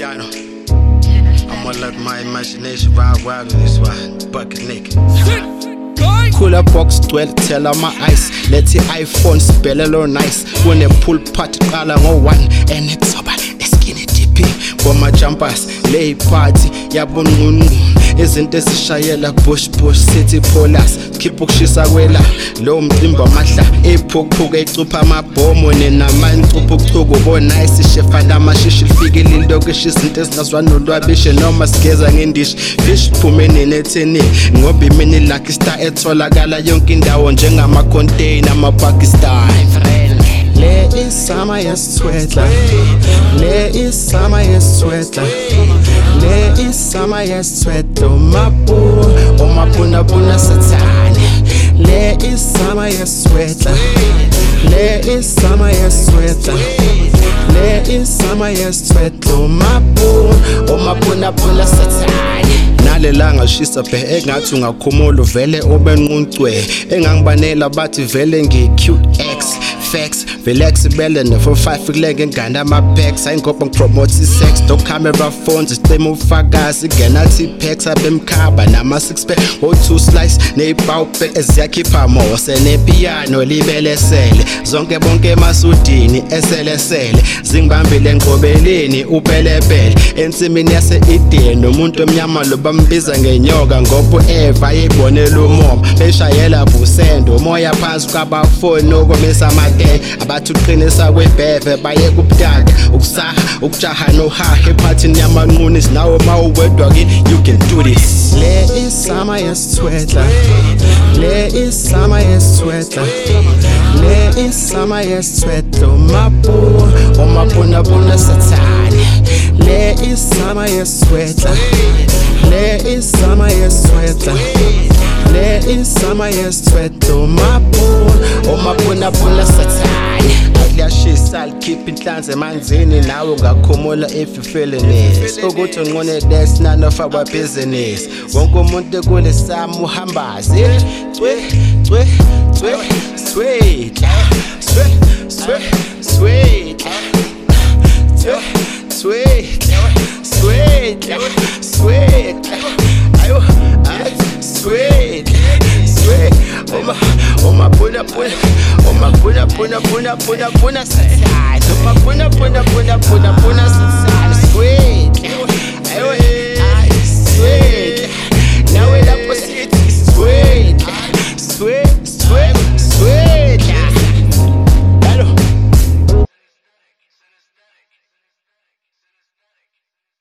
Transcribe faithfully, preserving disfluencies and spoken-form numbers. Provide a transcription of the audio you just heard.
Cristiano. I'm gonna let my imagination ride wild on this one. Bucket naked. Cooler box twelve tell my ice. Let's iPhone spell lo nice. When a pool party qala ngo one and it's over skinny dippy. For my jumpers lay party yabonqunqu. Izinto ezishayela bush bush city polars keep ukushisa kwela lo mcimba amadla ephukuphuka ecupha amabhomo nenamancupuchuku bo nice shefa lamashishi lifike lindokishi izinto ezingazwani nolwabishe noma sigeza ngendishi fish phumene netheni ngoba imini lucky star etholakala yonke indawo njengama container ama Pakistan friend. Le is summer yesitwetla, le is summer yesitwetla, le is summer yesitwetla, umapu, umapuna puna satani. Le is summer yesitwetla, le is summer yesitwetla, le is summer yesitwetla, umapu, umapuna puna satani. Nalelanga shisa phe engathi ungakhumula vele ube nquncwe engangibanela bathi vele ngi Q X facts relax bele ne for five kuleke ngane ama packs ayingopha ngipromote sex do camera phones istem ufakazi genathi packs abemkhaba nama six pack o two slice neyibawu pack eziyakhipha mo sene piano libelesele zonke bonke emasudini eselesele zingibambile ngqobeleni upelepele ensimini yase Eden umuntu omnyama lo bambiza ngenyoka ngoba Eva yibonela umoba beshayela busendo umoya phansi kwabafoni okomisa amade abathi uqinisa kwebheve baye kubudaka ukusaha ukujaha nohaha ephathini yamanquni sinawo mawuwedwa kini you can do this. Le is summer yesitwetla, le is summer yesitwetla, le is summer yesitwetla, umapu umapuna puna satani. Le is summer yesitwetla, le is summer yesitwetla, le is summer yesitwetla, umapu umapuna puna satani. Liyashisa likhipha inhlanzi emanzini nawe ungakhumula if you feeling this ukuthi unqone that's none of our business wonke umuntu kule sami uhambazi cwe cwe cwe sweet sweet sweet sweet sweet sweet sweet ayo sweet sweet oma oma puna puna oma puna puna puna puna puna satani oma puna puna puna puna puna satani sweet ayo sweet nawe lapho sithi sweet